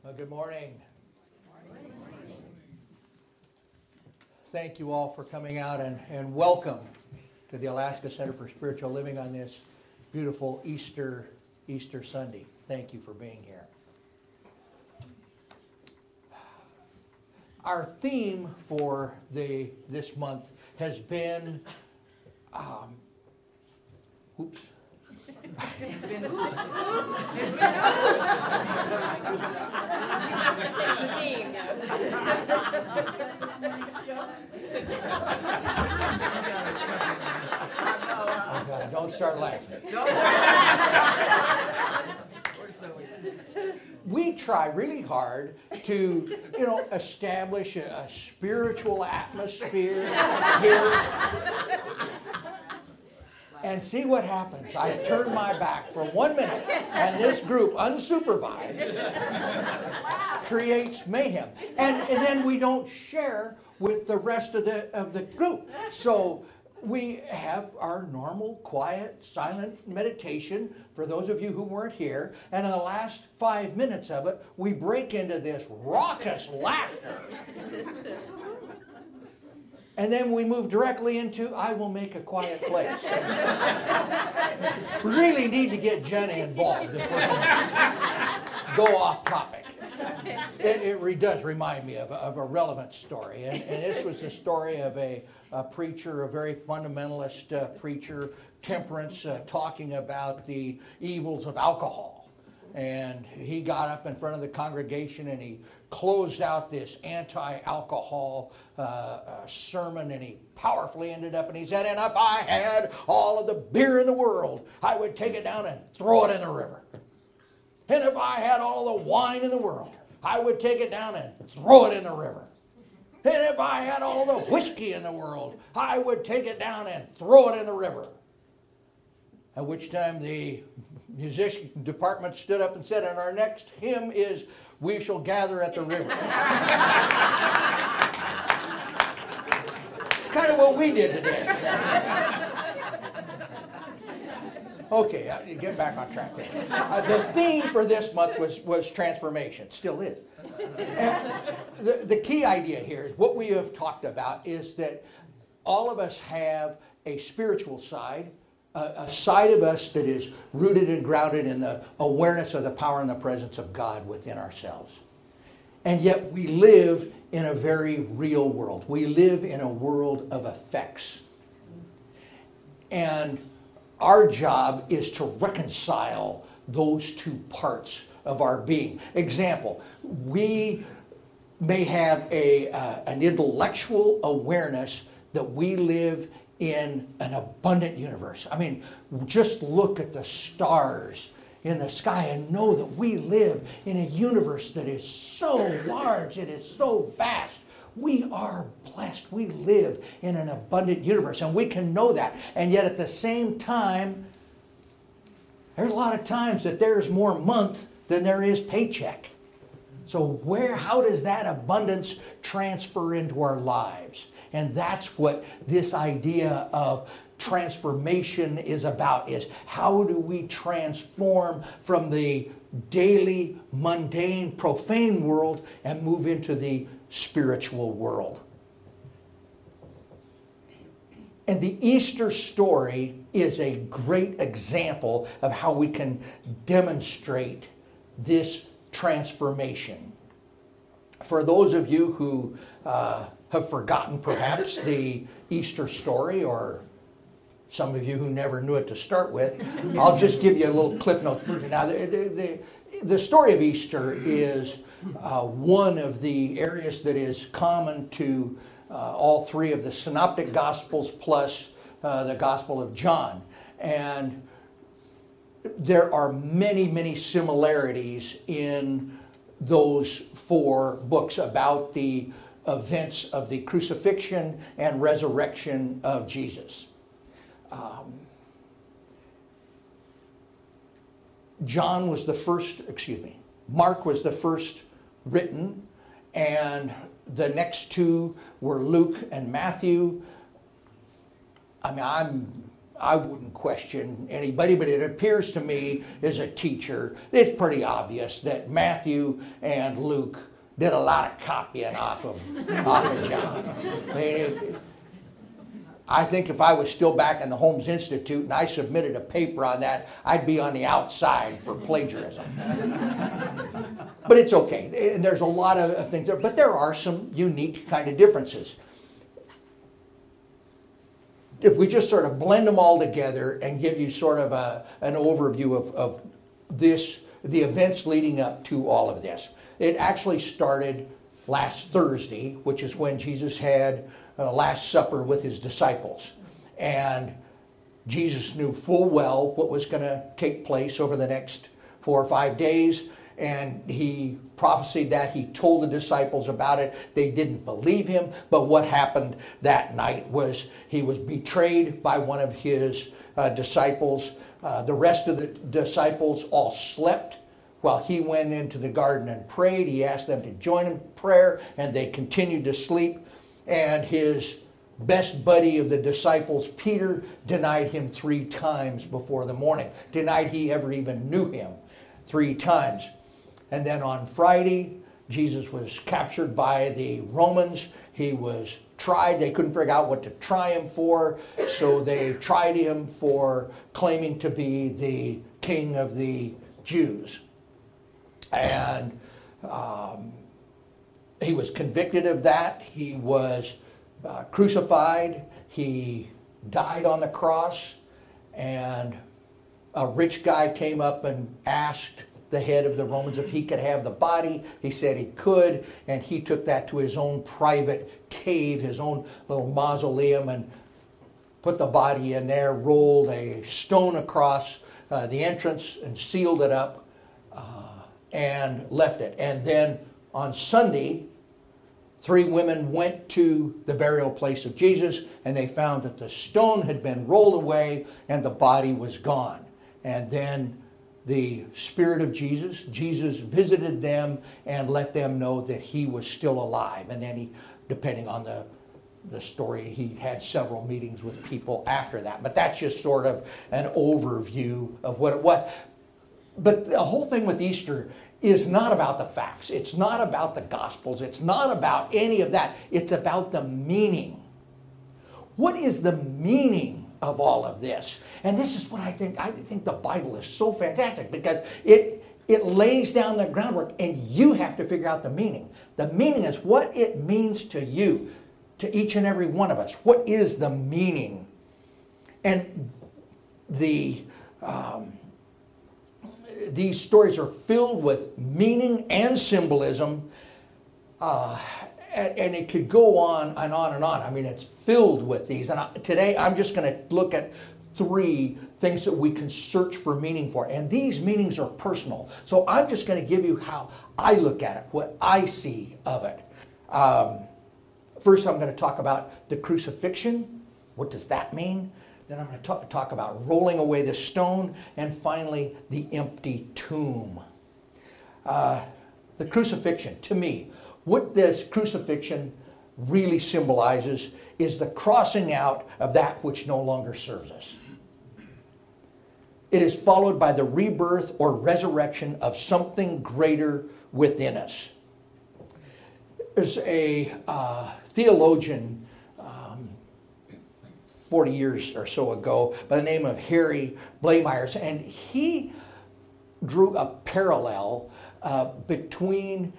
Good morning. Thank you all for coming out and welcome to the Alaska Center for Spiritual Living on this beautiful Easter Sunday. Thank you for being here. Our theme for this month has been, It's been oops. Oops. It's been Oh God, don't start laughing. We try really hard to, establish a spiritual atmosphere here. And see what happens. I turn my back for 1 minute, and this group, unsupervised, creates mayhem. And then we don't share with the rest of the group. So we have our normal, quiet, silent meditation for those of you who weren't here. And in the last 5 minutes of it, we break into this raucous laughter. And then we move directly into, I will make a quiet place. Really need to get Jenny involved if we're going to go off topic. It does remind me of a relevant story. And this was the story of a preacher, a very fundamentalist preacher, temperance, talking about the evils of alcohol. And he got up in front of the congregation and he closed out this anti-alcohol sermon, and he powerfully ended up and he said, and if I had all of the beer in the world, I would take it down and throw it in the river. And if I had all the wine in the world, I would take it down and throw it in the river. And if I had all the whiskey in the world, I would take it down and throw it in the river. At which time the musician department stood up and said, and our next hymn is, We Shall Gather at the River. It's kind of what we did today. Okay, get back on track there. The theme for this month was transformation. Still is. And the key idea here is what we have talked about is that all of us have a spiritual side, a side of us that is rooted and grounded in the awareness of the power and the presence of God within ourselves. And yet we live in a very real world. We live in a world of effects. And our job is to reconcile those two parts of our being. Example, we may have an intellectual awareness that we live in an abundant universe. I mean, just look at the stars in the sky and know that we live in a universe that is so large, it is so vast. We are blessed. We live in an abundant universe, and we can know that. And yet at the same time, there's a lot of times that there's more month than there is paycheck. So how does that abundance transfer into our lives? And that's what this idea of transformation is about, is how do we transform from the daily, mundane, profane world and move into the spiritual world. And the Easter story is a great example of how we can demonstrate this transformation. For those of you who have forgotten perhaps the Easter story, or some of you who never knew it to start with, I'll just give you a little Cliff Notes version. Now, the story of Easter is one of the areas that is common to all three of the synoptic gospels plus the Gospel of John. And there are many, many similarities in those four books about the events of the crucifixion and resurrection of Jesus. Mark was the first written, and the next two were Luke and Matthew. I mean, I wouldn't question anybody, but it appears to me as a teacher, it's pretty obvious that Matthew and Luke did a lot of copying off of John. I mean, I think if I was still back in the Holmes Institute and I submitted a paper on that, I'd be on the outside for plagiarism. But it's okay. And there's a lot of things there, but there are some unique kind of differences. If we just sort of blend them all together and give you sort of an overview of this, the events leading up to all of this. It actually started last Thursday, which is when Jesus had Last Supper with his disciples. And Jesus knew full well what was going to take place over the next 4 or 5 days. And he prophesied that. He told the disciples about it. They didn't believe him. But what happened that night was he was betrayed by one of his disciples. The rest of the disciples all slept while he went into the garden and prayed. He asked them to join him in prayer, and they continued to sleep. And his best buddy of the disciples, Peter, denied him 3 times before the morning. Denied he ever even knew him 3 times. And then on Friday, Jesus was captured by the Romans. He was tried. They couldn't figure out what to try him for, so they tried him for claiming to be the king of the Jews. And he was convicted of that. He was crucified. He died on the cross. And a rich guy came up and asked the head of the Romans if he could have the body. He said he could, and he took that to his own private cave, his own little mausoleum, and put the body in there, rolled a stone across the entrance and sealed it up and left it. And then on Sunday, 3 women went to the burial place of Jesus, and they found that the stone had been rolled away and the body was gone. And then the Spirit of Jesus visited them and let them know that he was still alive. And then he, depending on the story, he had several meetings with people after that. But that's just sort of an overview of what it was. But the whole thing with Easter is not about the facts. It's not about the Gospels. It's not about any of that. It's about the meaning. What is the meaning of all of this? And this is what I think. I think the Bible is so fantastic because it lays down the groundwork, and you have to figure out the meaning. The meaning is what it means to you, to each and every one of us. What is the meaning? And these stories are filled with meaning and symbolism, and it could go on and on and on. I mean, it's filled with these. And today I'm just going to look at 3 things that we can search for meaning for. And these meanings are personal. So I'm just going to give you how I look at it, what I see of it. First, I'm going to talk about the crucifixion. What does that mean? Then I'm going to talk about rolling away the stone. And finally, the empty tomb. The crucifixion, to me, what this crucifixion really symbolizes is the crossing out of that which no longer serves us. It is followed by the rebirth or resurrection of something greater within us. There's a theologian 40 years or so ago by the name of Harry Blamires, and he drew a parallel between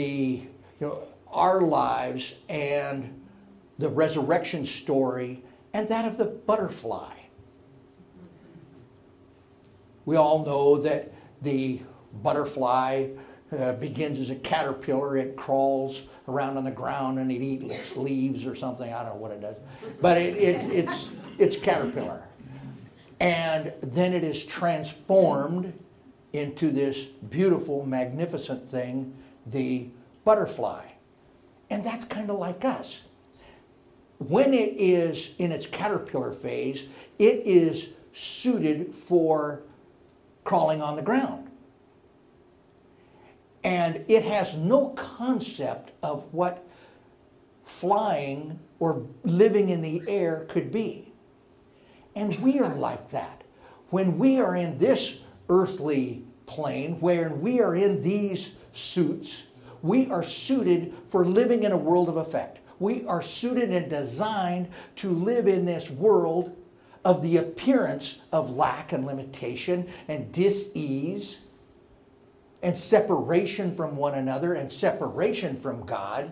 our lives and the resurrection story and that of the butterfly. We all know that the butterfly begins as a caterpillar. It crawls around on the ground and it eats leaves or something. I don't know what it does. But it's caterpillar. And then it is transformed into this beautiful, magnificent thing, the butterfly. And that's kind of like us. When it is in its caterpillar phase, it is suited for crawling on the ground. And it has no concept of what flying or living in the air could be. And we are like that. When we are in this earthly plane, when we are in these suits, we are suited for living in a world of effect. We are suited and designed to live in this world of the appearance of lack and limitation and dis-ease and separation from one another and separation from God.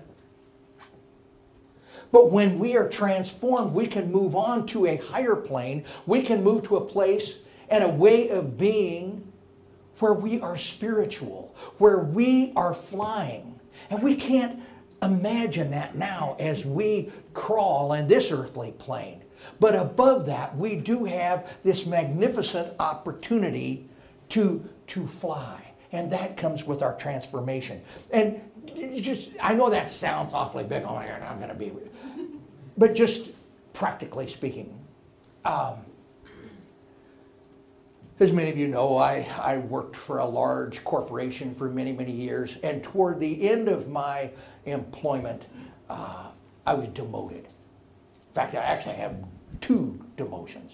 But when we are transformed, we can move on to a higher plane. We can move to a place and a way of being where we are spiritual, where we are flying. And we can't imagine that now as we crawl in this earthly plane. But above that, we do have this magnificent opportunity to fly. And that comes with our transformation. And I know that sounds awfully big. Oh my God, I'm going to be. But just practically speaking, as many of you know, I worked for a large corporation for many, many years. And toward the end of my employment, I was demoted. In fact, I actually have 2 demotions.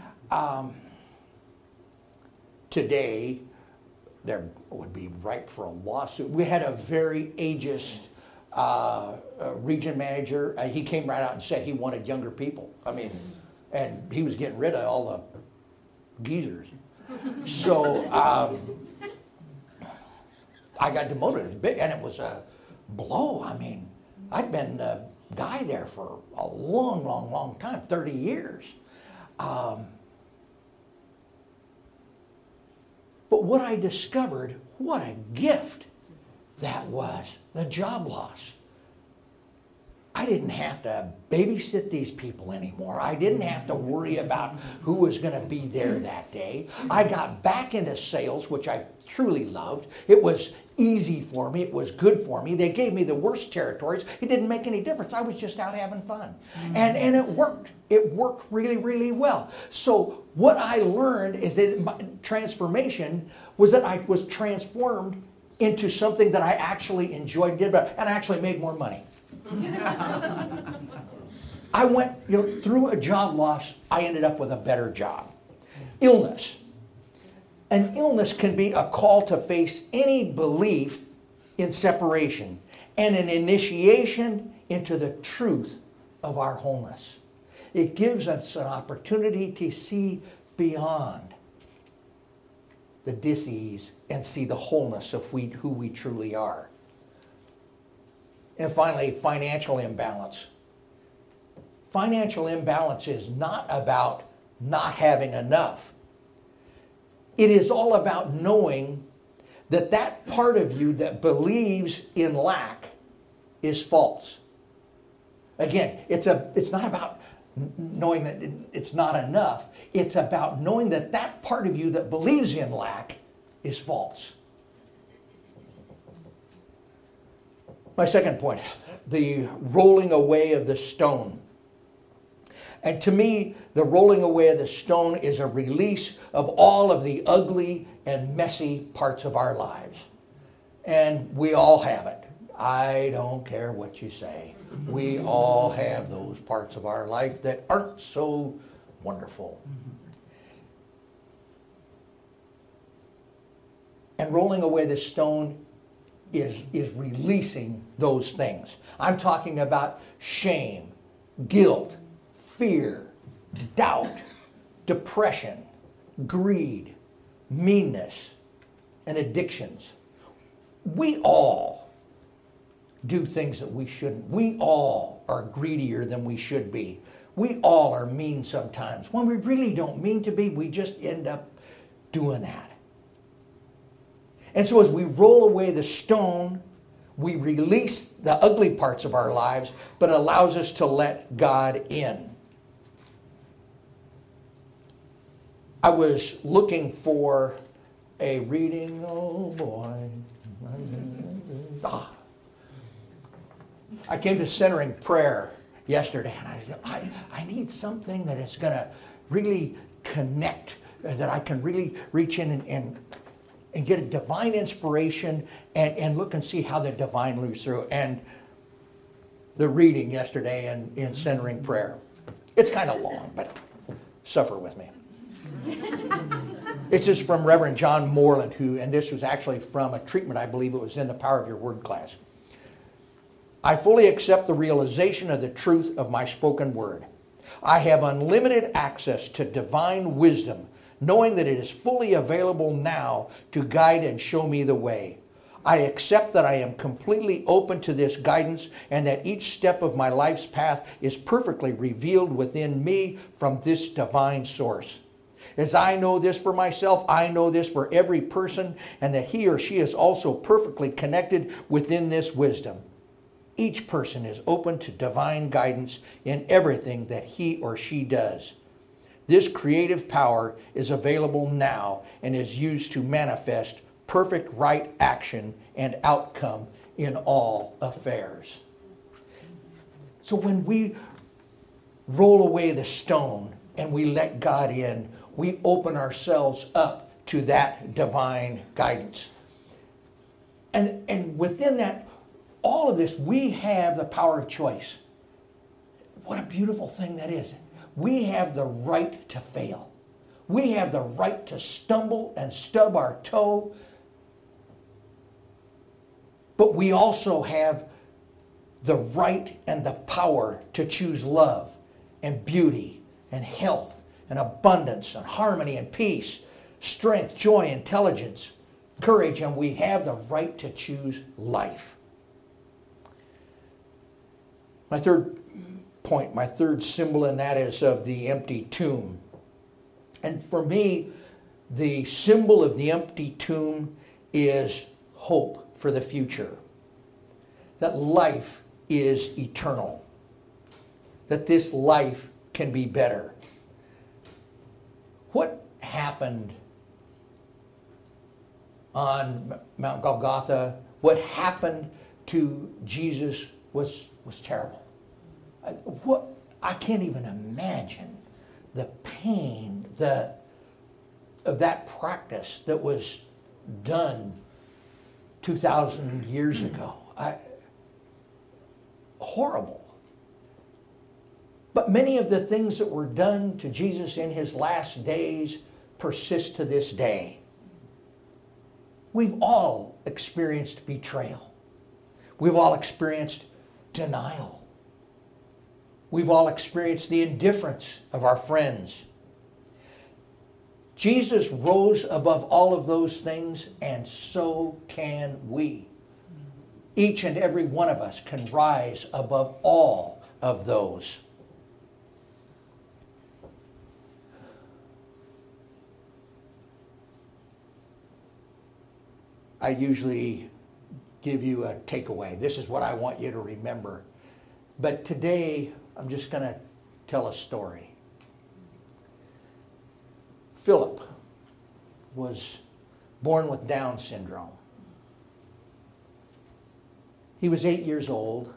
Today, there would be ripe for a lawsuit. We had a very ageist region manager. He came right out and said he wanted younger people. I mean, and he was getting rid of all the geezers. So I got demoted, and it was a blow. I mean, I'd been a guy there for a long, long, long time, 30 years. But what I discovered, what a gift that was, the job loss. I didn't have to babysit these people anymore. I didn't have to worry about who was going to be there that day. I got back into sales, which I truly loved. It was easy for me. It was good for me. They gave me the worst territories. It didn't make any difference. I was just out having fun. And it worked. It worked really, really well. So what I learned is that my transformation was that I was transformed into something that I actually enjoyed, did better, and I actually made more money. I went, through a job loss, I ended up with a better job. Illness. An illness can be a call to face any belief in separation and an initiation into the truth of our wholeness. It gives us an opportunity to see beyond the dis-ease and see the wholeness of who we truly are. And finally, financial imbalance. Financial imbalance is not about not having enough. It is all about knowing that that part of you that believes in lack is false. Again, it's not about knowing that it's not enough. It's about knowing that that part of you that believes in lack is false. My second point, the rolling away of the stone. And to me, the rolling away of the stone is a release of all of the ugly and messy parts of our lives. And we all have it. I don't care what you say. We all have those parts of our life that aren't so wonderful. And rolling away the stone is releasing those things. I'm talking about shame, guilt, fear, doubt, depression, greed, meanness, and addictions. We all do things that we shouldn't. We all are greedier than we should be. We all are mean sometimes. When we really don't mean to be, we just end up doing that. And so as we roll away the stone, we release the ugly parts of our lives, but allows us to let God in. I was looking for a reading, oh boy. I came to centering prayer yesterday, and I said, I need something that is going to really connect, that I can really reach in and get a divine inspiration and look and see how the divine moves through. And the reading yesterday in centering prayer, it's kind of long, but Suffer with me. This is from Reverend John Moreland, and this was actually from a treatment, I believe it was in the Power of Your Word class. I fully accept the realization of the truth of my spoken word. I have unlimited access to divine wisdom, knowing that it is fully available now to guide and show me the way. I accept that I am completely open to this guidance and that each step of my life's path is perfectly revealed within me from this divine source. As I know this for myself, I know this for every person, and that he or she is also perfectly connected within this wisdom. Each person is open to divine guidance in everything that he or she does. This creative power is available now and is used to manifest perfect right action and outcome in all affairs. So when we roll away the stone and we let God in, we open ourselves up to that divine guidance. And within that, all of this, we have the power of choice. What a beautiful thing that is. We have the right to fail. We have the right to stumble and stub our toe. But we also have the right and the power to choose love and beauty and health and abundance and harmony and peace, strength, joy, intelligence, courage, and we have the right to choose life. My third point, my third symbol in that is of the empty tomb. And for me, the symbol of the empty tomb is hope for the future. That life is eternal. That this life can be better. What happened on Mount Golgotha, what happened to Jesus was terrible. I can't even imagine the pain of that practice that was done 2,000 years ago. Horrible. But many of the things that were done to Jesus in his last days persist to this day. We've all experienced betrayal. We've all experienced denial. We've all experienced the indifference of our friends. Jesus rose above all of those things, and so can we. Each and every one of us can rise above all of those. I usually give you a takeaway. This is what I want you to remember. But today, I'm just going to tell a story. Philip was born with Down syndrome. He was 8 years old.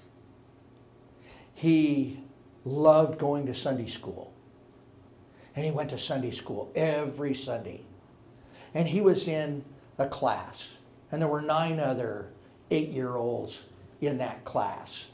He loved going to Sunday school. And he went to Sunday school every Sunday. And he was in a class. And there were 9 other 8-year-olds in that class.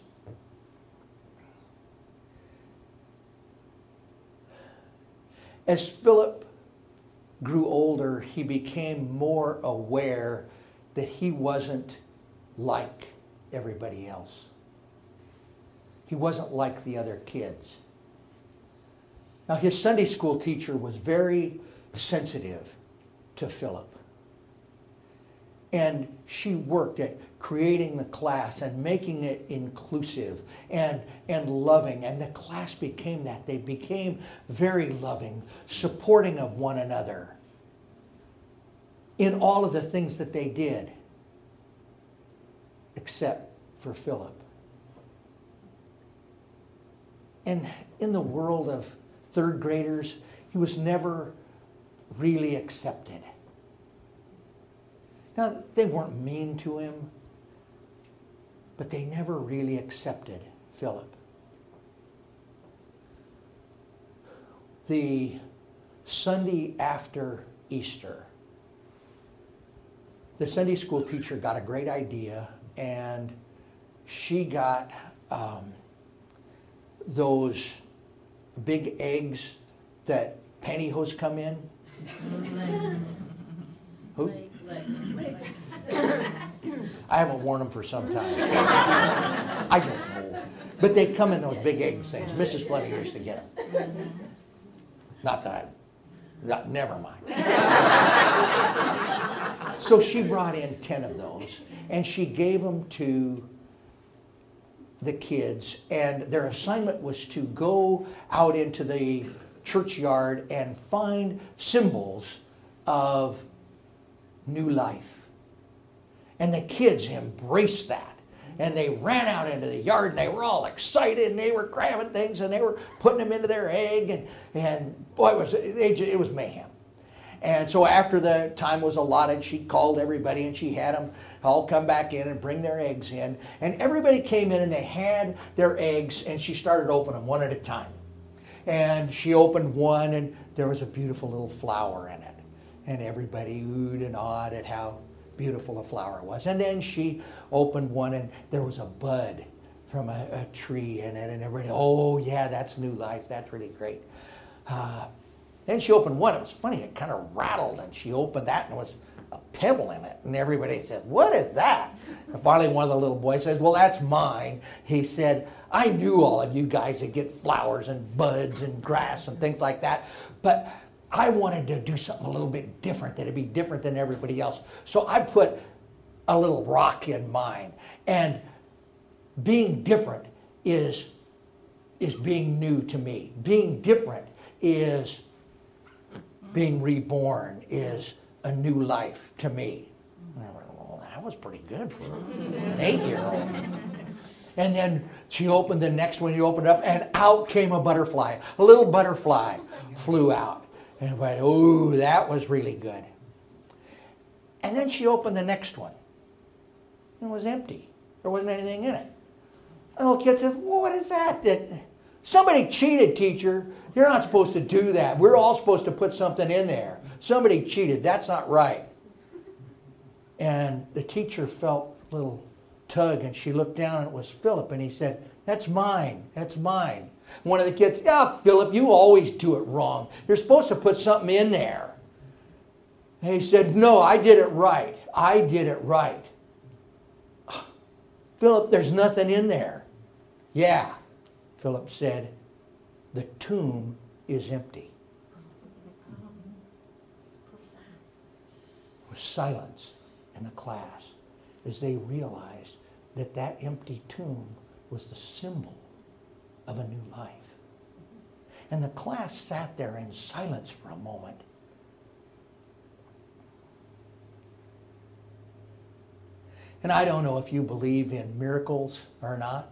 As Philip grew older, he became more aware that he wasn't like everybody else. He wasn't like the other kids. Now, his Sunday school teacher was very sensitive to Philip. And she worked at creating the class and making it inclusive and loving. And the class became that. They became very loving, supporting of one another in all of the things that they did, except for Philip. And in the world of third graders, he was never really accepted. Now, they weren't mean to him, but they never really accepted Philip. The Sunday after Easter, the Sunday school teacher got a great idea, and she got those big eggs that pantyhose come in? Who? I haven't worn them for some time. I don't know. But they come in those big egg things. Mrs. Fleming used to get them. Not that never mind. So she brought in 10 of those, and she gave them to the kids, and their assignment was to go out into the churchyard and find symbols of new life. And the kids embraced that. And they ran out into the yard, and they were all excited, and they were grabbing things, and they were putting them into their egg, and boy, it was mayhem. And so after the time was allotted, she called everybody, and she had them all come back in and bring their eggs in. And everybody came in, and they had their eggs, and she started opening them one at a time. And she opened one, and there was a beautiful little flower in it. And everybody oohed and awed at how beautiful the flower was. And then she opened one, and there was a bud from a tree in it, and everybody, oh yeah, that's new life, that's really great. Then she opened one, it was funny, it kind of rattled, and she opened that, and there was a pebble in it, and everybody said, what is that? And finally one of the little boys says, well, that's mine. He said, I knew all of you guys would get flowers and buds and grass and things like that, but I wanted to do something a little bit different, that'd be different than everybody else. So I put a little rock in mine. And being different is being new to me. Being different is being reborn, is a new life to me. And I went, well, that was pretty good for an 8-year-old. And then she opened the next one, you opened it up, and out came a butterfly. A little butterfly flew out. And I went, ooh, that was really good. And then she opened the next one. It was empty. There wasn't anything in it. And the little kid says, well, what is that? Somebody cheated, teacher. You're not supposed to do that. We're all supposed to put something in there. Somebody cheated. That's not right. And the teacher felt a little tug, and she looked down, and it was Philip, and he said, that's mine. That's mine. One of the kids, yeah, Philip, you always do it wrong. You're supposed to put something in there. And he said, no, I did it right. I did it right. Philip, there's nothing in there. Yeah, Philip said, the tomb is empty. There was silence in the class as they realized that that empty tomb was the symbol of a new life. And the class sat there in silence for a moment. And I don't know if you believe in miracles or not,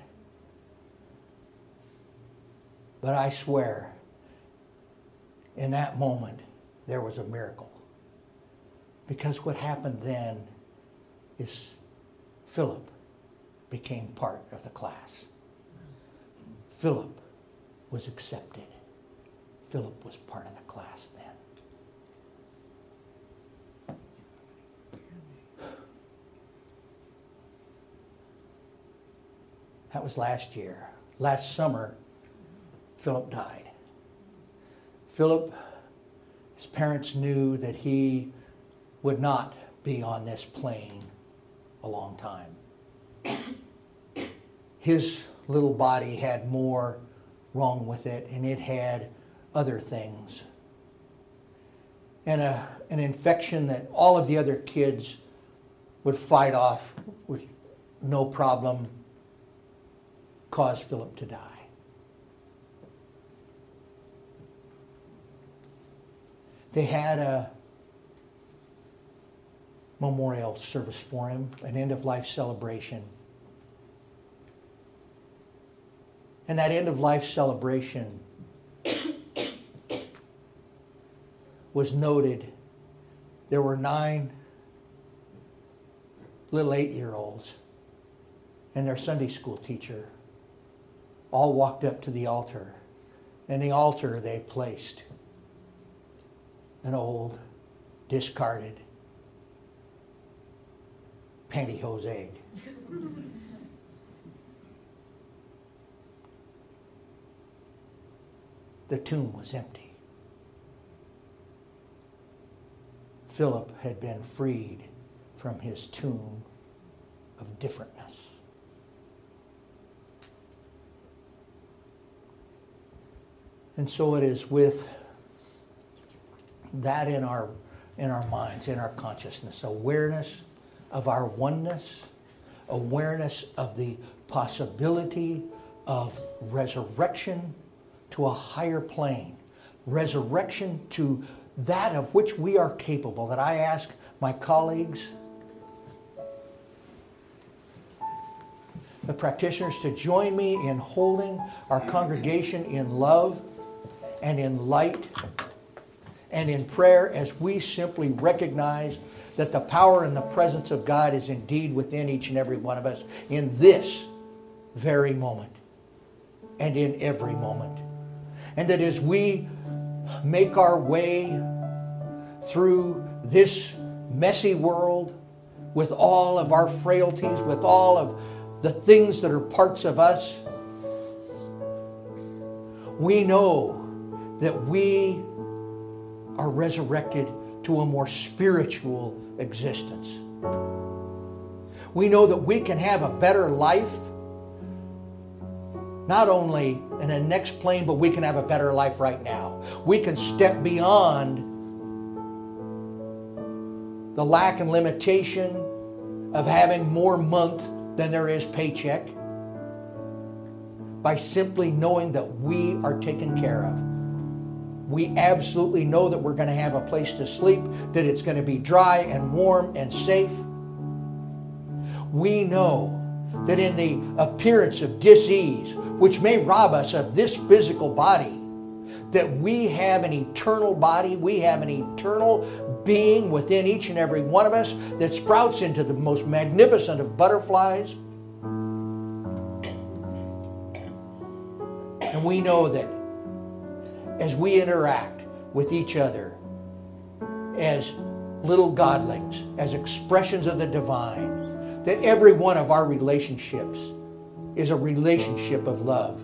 but I swear in that moment there was a miracle. Because what happened then is Philip became part of the class. Philip was accepted. Philip was part of the class then. That was last year. Last summer, Philip died. Philip, his parents knew that he would not be on this plane a long time. His little body had more wrong with it, and it had other things. And an infection that all of the other kids would fight off with no problem caused Philip to die. They had a memorial service for him, an end-of-life celebration. And that end-of-life celebration was noted. There were 9 little 8-year-olds and their Sunday school teacher all walked up to the altar. And the altar they placed an old, discarded pantyhose egg. The tomb was empty. Philip had been freed from his tomb of differentness. And so it is with that in our minds, in our consciousness, awareness of our oneness, awareness of the possibility of resurrection to a higher plane, resurrection to that of which we are capable, that I ask my colleagues, the practitioners, to join me in holding our congregation in love and in light and in prayer as we simply recognize that the power and the presence of God is indeed within each and every one of us in this very moment and in every moment. And that as we make our way through this messy world with all of our frailties, with all of the things that are parts of us, we know that we are resurrected to a more spiritual existence. We know that we can have a better life, not only in a next plane, but we can have a better life right now. We can step beyond the lack and limitation of having more month than there is paycheck by simply knowing that we are taken care of. We absolutely know that we're going to have a place to sleep, that it's going to be dry and warm and safe. We know that in the appearance of dis-ease, which may rob us of this physical body, that we have an eternal body, we have an eternal being within each and every one of us that sprouts into the most magnificent of butterflies. And we know that as we interact with each other as little godlings, as expressions of the divine, that every one of our relationships is a relationship of love.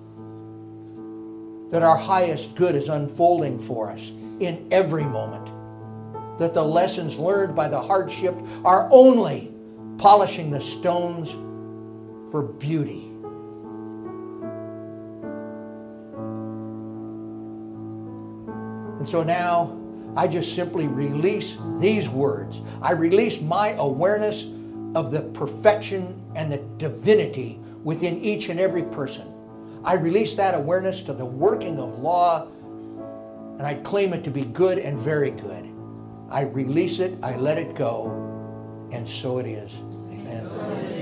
That our highest good is unfolding for us in every moment. That the lessons learned by the hardship are only polishing the stones for beauty. And so now I just simply release these words. I release my awareness of the perfection and the divinity within each and every person. I release that awareness to the working of law, and I claim it to be good and very good. I release it, I let it go, and so it is. Amen.